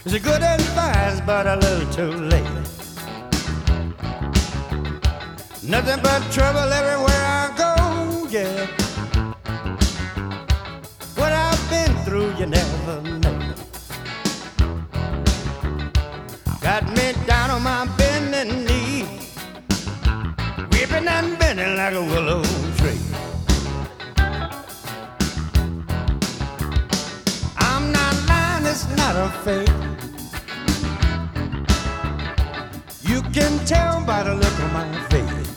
It's a good advice, but a little too late. Nothing but trouble everywhere I go, yeah. What I've been through, you never know. Got me down on my bending knee, weeping and bending like a willow tree. I'm not lying, it's not a fake. You can tell by the look on my face.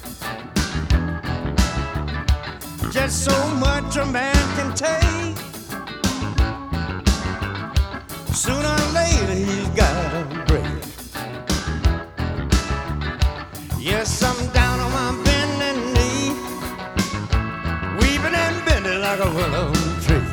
Just so much a man can take. Sooner or later he's gotta break. Yes, I'm down on my bending knee, weeping and bending like a willow tree.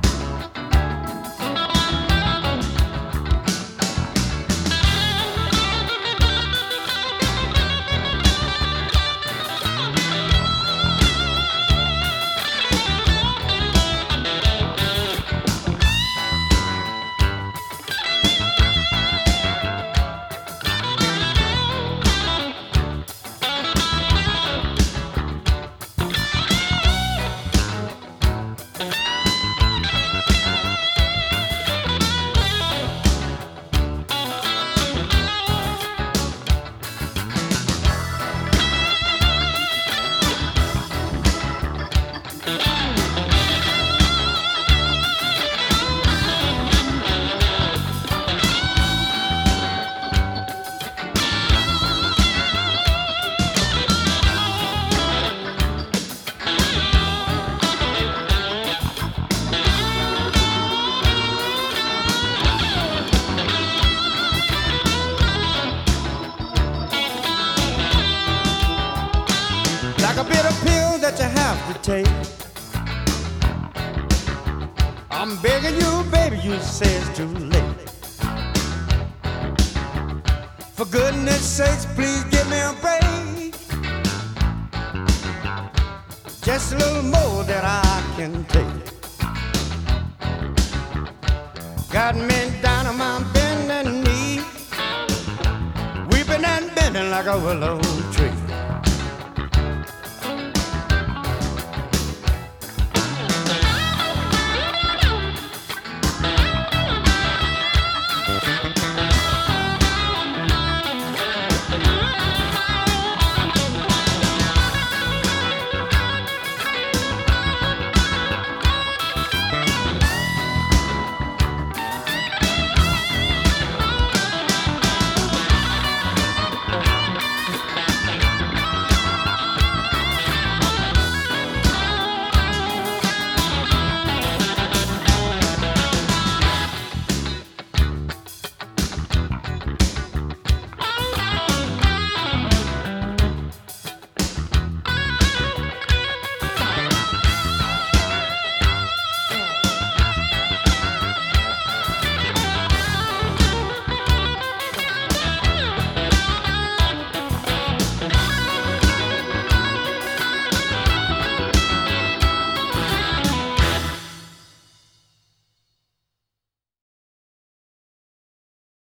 Like a bitter pill that you have to take. I'm begging you, baby, you say it's too late. For goodness sakes, please give me a break. Just a little more than I can take. Got me down on my bending knee, weeping and bending like a willow tree.